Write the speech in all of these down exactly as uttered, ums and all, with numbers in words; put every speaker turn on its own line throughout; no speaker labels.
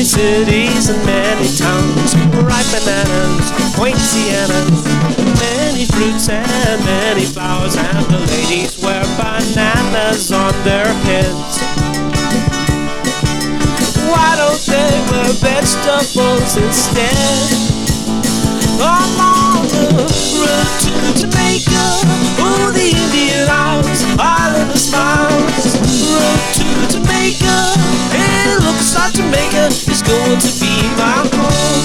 many cities and many towns, ripe bananas, quaint siennas, many fruits and many flowers, and the ladies wear bananas on their heads. Why don't they wear vegetables instead? I'm on the road to Jamaica. Oh, the Indian Isles, island of smiles. Road to Jamaica. Hey, looks like Jamaica is going to be my home.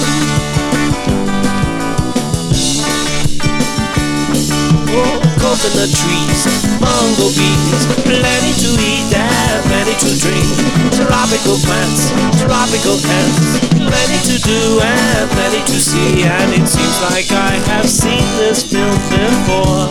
Oh, coconut trees, mango beans, plenty to eat and plenty to drink. Tropical plants, tropical ants, plenty to do and plenty to see. And it seems like I have seen this film before.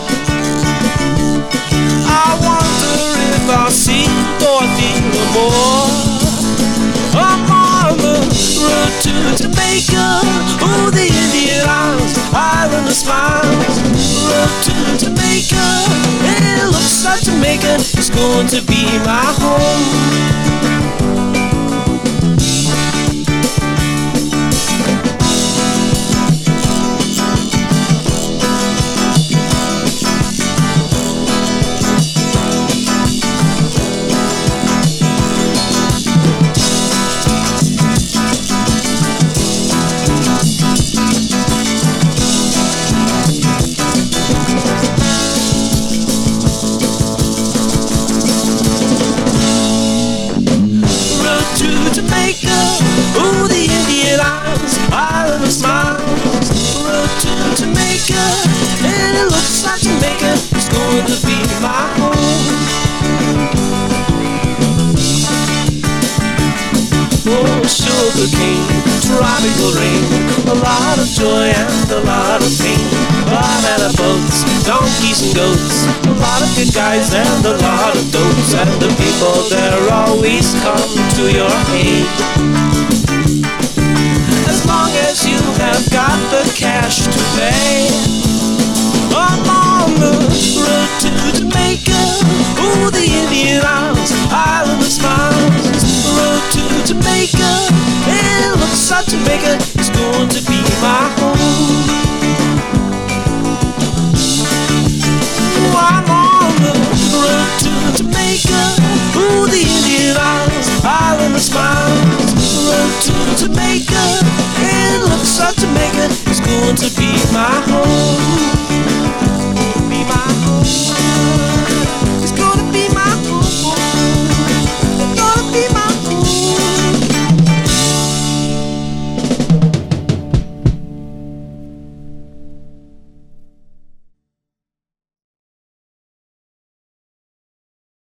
I wonder if I'll see Dorothy Lamour. I'm on the road to Jamaica. Oh, the Indian Isles, island of smiles. Road to Jamaica. It looks like Jamaica is going to be my home. Oh, the Indian Isles, island of smiles. Road to Jamaica, and it looks like Jamaica is going to be my home. Oh, sugar cane, tropical rain, a lot of joy and a lot of pain. Banana boats, donkeys and goats, a lot of good guys and a lot of dotes. And the people there always come to your aid. As long as you have got the cash to pay. I'm on the road to Jamaica. Oh, the Indian Isles, island of smiles. Road to Jamaica. It looks like Jamaica is going to be my home. Oh, I'm on the road to Jamaica. Oh, the Indian Isles, island of smiles. Road to Jamaica. It looks like Jamaica is going to be my home.